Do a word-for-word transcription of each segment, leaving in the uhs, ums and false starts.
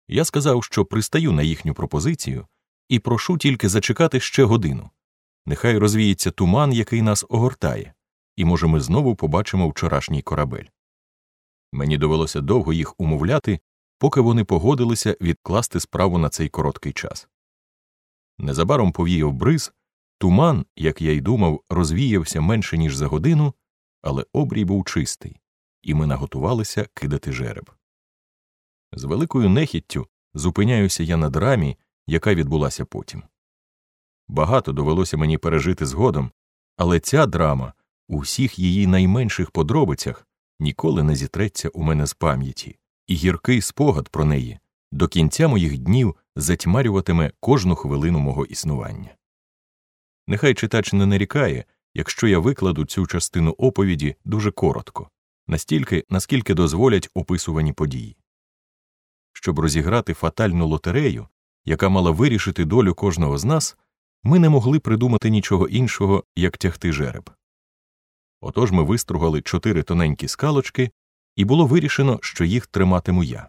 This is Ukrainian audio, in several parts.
Я сказав, що пристаю на їхню пропозицію і прошу тільки зачекати ще годину. Нехай розвіється туман, який нас огортає, і, може, ми знову побачимо вчорашній корабель. Мені довелося довго їх умовляти, поки вони погодилися відкласти справу на цей короткий час. Незабаром повіяв бриз, туман, як я й думав, розвіявся менше, ніж за годину, але обрій був чистий, і ми наготувалися кидати жереб. З великою нехіттю зупиняюся я на драмі, яка відбулася потім. Багато довелося мені пережити згодом, але ця драма у всіх її найменших подробицях ніколи не зітреться у мене з пам'яті, і гіркий спогад про неї до кінця моїх днів затьмарюватиме кожну хвилину мого існування. Нехай читач не нарікає, якщо я викладу цю частину оповіді дуже коротко, настільки, наскільки дозволять описувані події. Щоб розіграти фатальну лотерею, яка мала вирішити долю кожного з нас, ми не могли придумати нічого іншого, як тягти жереб. Отож ми вистругали чотири тоненькі скалочки, і було вирішено, що їх триматиму я.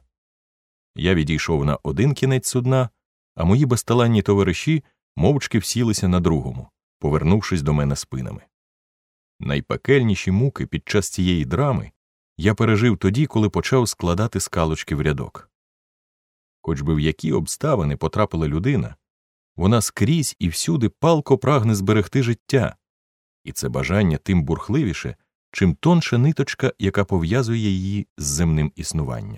Я відійшов на один кінець судна, а мої безталанні товариші мовчки всілися на другому, повернувшись до мене спинами. Найпекельніші муки під час цієї драми я пережив тоді, коли почав складати скалочки в рядок. Хоч би в які обставини потрапила людина, вона скрізь і всюди палко прагне зберегти життя, і це бажання тим бурхливіше, чим тонша ниточка, яка пов'язує її з земним існуванням.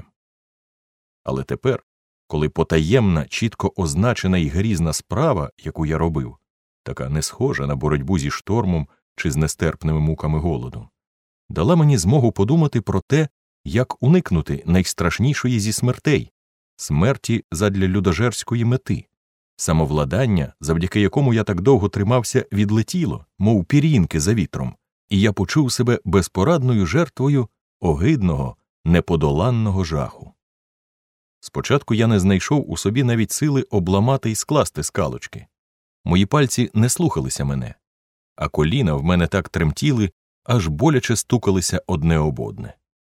Але тепер, коли потаємна, чітко означена і грізна справа, яку я робив, така не схожа на боротьбу зі штормом чи з нестерпними муками голоду, дала мені змогу подумати про те, як уникнути найстрашнішої зі смертей – смерті задля людожерської мети. Самовладання, завдяки якому я так довго тримався, відлетіло, мов пір'їнки за вітром, і я почув себе безпорадною жертвою огидного, неподоланного жаху. Спочатку я не знайшов у собі навіть сили обламати і скласти скалочки. Мої пальці не слухалися мене, а коліна в мене так тремтіли, аж боляче стукалися одне об одне.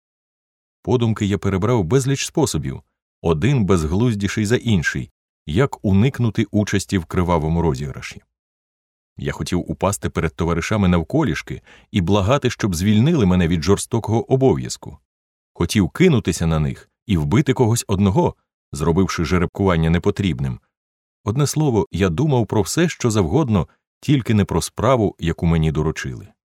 Подумки я перебрав безліч способів, один безглуздіший за інший, як уникнути участі в кривавому розіграші. Я хотів упасти перед товаришами навколішки і благати, щоб звільнили мене від жорстокого обов'язку. Хотів кинутися на них і вбити когось одного, зробивши жеребкування непотрібним. Одне слово, я думав про все, що завгодно, тільки не про справу, яку мені доручили.